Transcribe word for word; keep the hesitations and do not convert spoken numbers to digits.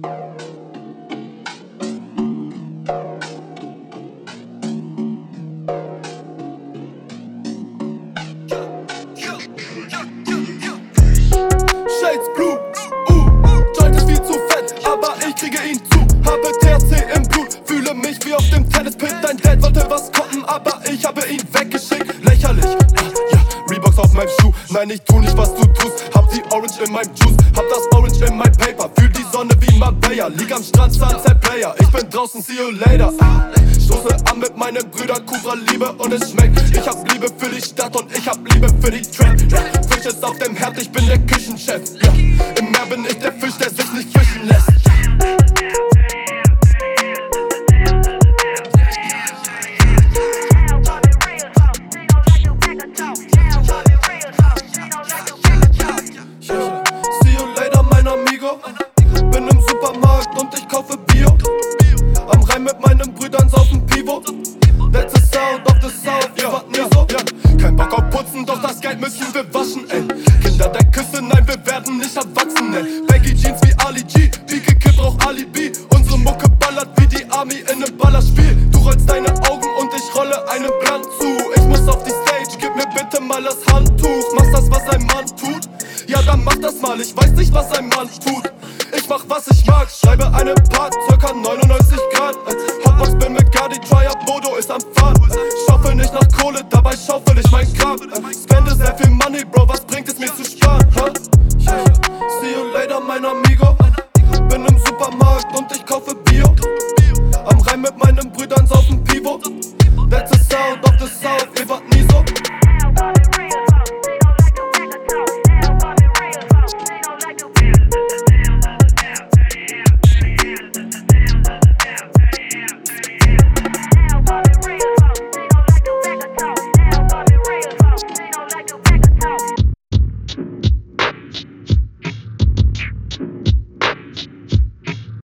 Shades Blue, uh, Joint ist viel zu fett, aber ich kriege ihn zu. Habe T H C im Blut, fühle mich wie auf dem Tennispit. Dein Dad wollte was koppen, aber ich habe ihn weggeschickt. Lächerlich, ja, ja, Reeboks auf meinem Schuh. Nein, ich tu nicht, was du tust. Hab die Orange in meinem Juice, hab das Orange in meinem Paper. Fühl die Sonne wie Marbella, lieg am Strand, Sunset Player. Ich bin draußen, see you later. Stoße an mit meinen Brüdern, Kufra Liebe und es schmeckt. Ich hab Liebe für die Stadt und ich hab Liebe für die Trap. Ja, Fisch ist auf dem Herd, ich bin der Küchenchef. Ja, im Meer bin ich der Fisch, der sich nicht fischen lässt. See you later, mein Amigo. Bin im Supermarkt und ich kaufe Bio. Am Rhein mit meinen Brüdern saufen Pivo. That's the sound of the South, ja, wart nie so, ja. Kein Bock auf Putzen, doch das Geld müssen wir waschen, ey. Kinder der Küsse, nein, wir werden nicht erwachsen, ey. Baggy Jeans wie Ali G, Pike Kid braucht Alibi. Unsere Mucke ballert wie die Army in nem Ballerspiel. Du rollst deine Augen und ich rolle einen Plan zu. Ich muss auf die Stage, gib mir bitte mal das Handtuch. Machst das, was ein Mann tut? Ja, dann mach das mal, ich weiß nicht, was ein Mann tut. Ich mach, was ich mag, schreibe einen Part, circa neunundneunzig Grad. Hotbox bin mit Cardi, Trier, Bodo ist am Fahren. Schaufel nicht nach Kohle, dabei schaufel ich mein Grab. Spende sehr viel Money, Bro, was bringt es mir zu sparen? Huh? Yeah. See you later, mein Amigo.